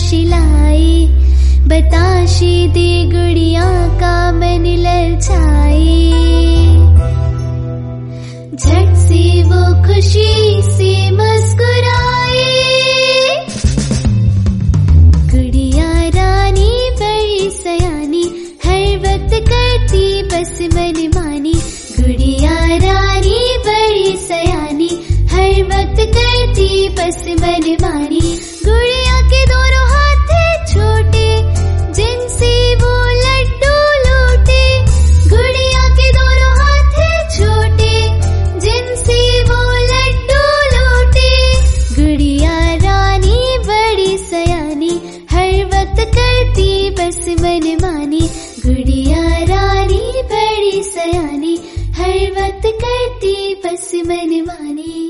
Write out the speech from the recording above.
शिलाई, बताशे दे गुड़िया का मन ललचाए। झट से वो खुशी से मुस्कुराए। गुड़िया रानी बड़ी सयानी, हर वक्त करती बस मनमानी। गुड़िया रानी बड़ी सयानी, हर वक्त करती बस मनमानी। गुड़िया के दोनों हाथ थे छोटे, जिनसे वो लड्डू लूटे। गुड़िया के दोनों हाथ थे छोटे, जिनसे वो लड्डू लूटे। गुड़िया रानी बड़ी सयानी, हर वक्त करती बस मनमानी। गुड़िया रानी बड़ी सयानी, हर वक्त करती बस मनमानी।